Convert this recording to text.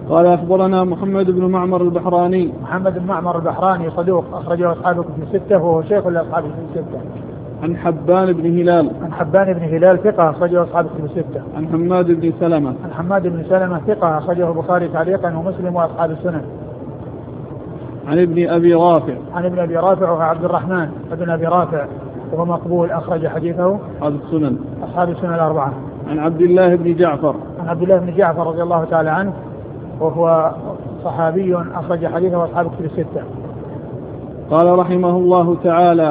قال أخبرنا محمد بن معمر البحراني. محمد بن معمر البحراني صدوق أخرجه أصحاب الكتب الستة وهو شيخ لأصحاب الكتب الستة. عن حبان بن هلال. عن حبان بن هلال ثقة أخرجه أصحاب الكتب الستة. عن حماد بن سلمة. عن حماد بن سلمة ثقة أخرجه البخاري تعليقا ومسلم وأصحاب السنن. عن ابن أبي رافع. عن ابن أبي رافع وعبد الرحمن ابن أبي رافع وهو مقبول أخرج حديثه أصحاب السنن الأربعة. عن عبد الله بن جعفر. عن عبد الله بن جعفر رضي الله تعالى عنه وهو صحابي أخرج حديثه أصحاب الكتب الستة. قال رحمه الله تعالى